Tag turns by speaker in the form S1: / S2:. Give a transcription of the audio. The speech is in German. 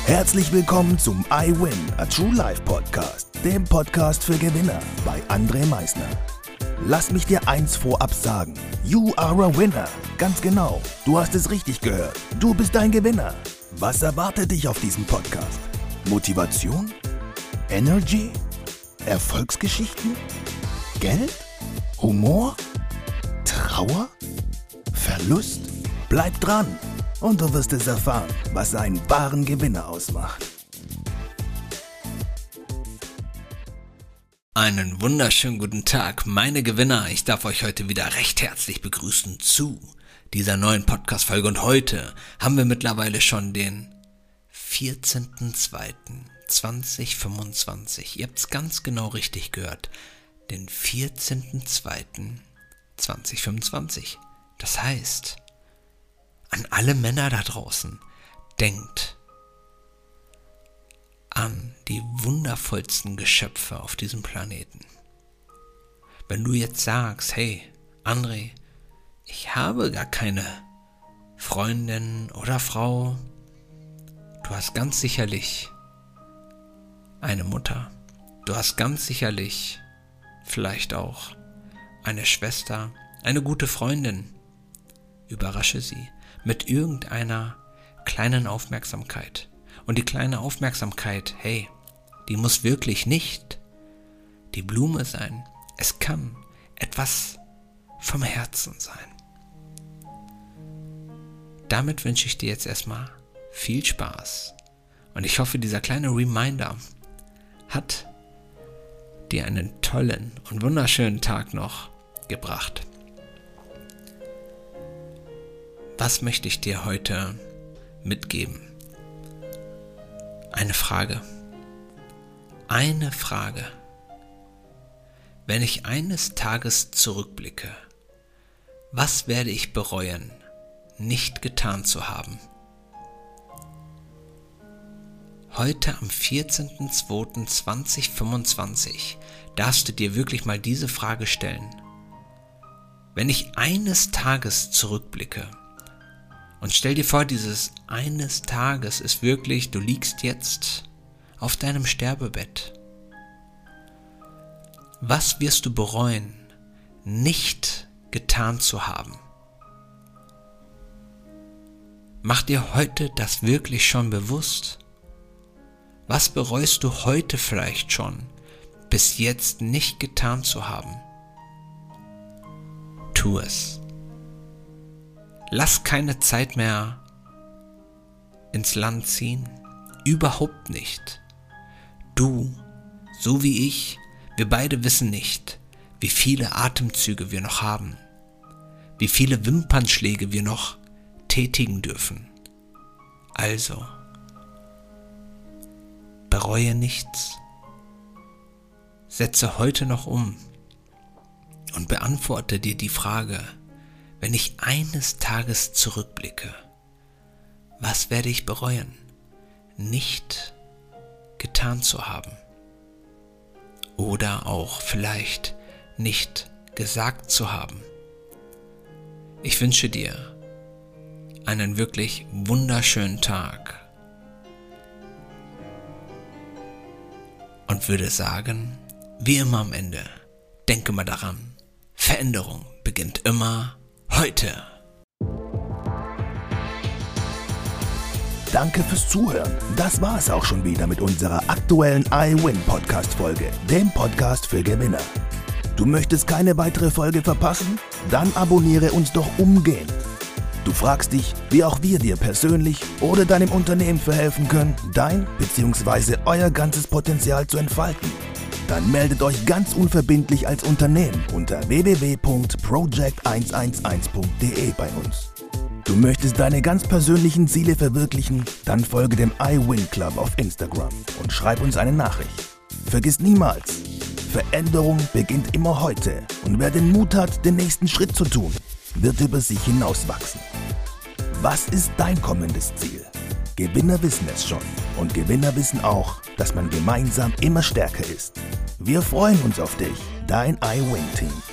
S1: Herzlich willkommen zum I Win, a True Life Podcast, dem Podcast für Gewinner bei André Meisner. Lass mich dir eins vorab sagen, you are a winner. Ganz genau, du hast es richtig gehört, du bist ein Gewinner. Was erwartet dich auf diesem Podcast? Motivation? Energy? Erfolgsgeschichten? Geld? Humor? Trauer? Verlust? Bleib dran und du wirst es erfahren, was einen wahren Gewinner ausmacht.
S2: Einen wunderschönen guten Tag, meine Gewinner. Ich darf euch heute wieder recht herzlich begrüßen zu dieser neuen Podcast-Folge. Und heute haben wir mittlerweile schon den 14.02.2025. Ihr habt es ganz genau richtig gehört. Den 14.02.2025. Das heißt, an alle Männer da draußen, denkt an die wundervollsten Geschöpfe auf diesem Planeten. Wenn du jetzt sagst, hey, André, ich habe gar keine Freundin oder Frau, du hast ganz sicherlich eine Mutter, du hast ganz sicherlich vielleicht auch eine Schwester, eine gute Freundin, überrasche sie mit irgendeiner kleinen Aufmerksamkeit. Und die kleine Aufmerksamkeit, hey, die muss wirklich nicht die Blume sein. Es kann etwas vom Herzen sein. Damit wünsche ich dir jetzt erstmal viel Spaß. Und ich hoffe, dieser kleine Reminder hat dir einen tollen und wunderschönen Tag noch gebracht. Was möchte ich dir heute mitgeben? Eine Frage. Eine Frage. Wenn ich eines Tages zurückblicke, was werde ich bereuen, nicht getan zu haben? Heute am 14.02.2025 darfst du dir wirklich mal diese Frage stellen. Wenn ich eines Tages zurückblicke, und stell dir vor, dieses eines Tages ist wirklich, du liegst jetzt auf deinem Sterbebett. Was wirst du bereuen, nicht getan zu haben? Mach dir heute das wirklich schon bewusst. Was bereust du heute vielleicht schon, bis jetzt nicht getan zu haben? Tu es. Lass keine Zeit mehr ins Land ziehen. Überhaupt nicht. Du, so wie ich, wir beide wissen nicht, wie viele Atemzüge wir noch haben, wie viele Wimpernschläge wir noch tätigen dürfen. Also, bereue nichts. Setze heute noch um und beantworte dir die Frage: Wenn ich eines Tages zurückblicke, was werde ich bereuen, nicht getan zu haben? Oder auch vielleicht nicht gesagt zu haben. Ich wünsche dir einen wirklich wunderschönen Tag und würde sagen, wie immer am Ende, denke mal daran, Veränderung beginnt immer heute.
S1: Danke fürs Zuhören. Das war es auch schon wieder mit unserer aktuellen I Win Podcast Folge, dem Podcast für Gewinner. Du möchtest keine weitere Folge verpassen? Dann abonniere uns doch umgehend. Du fragst dich, wie auch wir dir persönlich oder deinem Unternehmen verhelfen können, dein bzw. euer ganzes Potenzial zu entfalten. Dann meldet euch ganz unverbindlich als Unternehmen unter www.project111.de bei uns. Du möchtest deine ganz persönlichen Ziele verwirklichen? Dann folge dem I Win Club auf Instagram und schreib uns eine Nachricht. Vergiss niemals, Veränderung beginnt immer heute und wer den Mut hat, den nächsten Schritt zu tun, wird über sich hinauswachsen. Was ist dein kommendes Ziel? Gewinner wissen es schon und Gewinner wissen auch, dass man gemeinsam immer stärker ist. Wir freuen uns auf dich, dein I Win Team.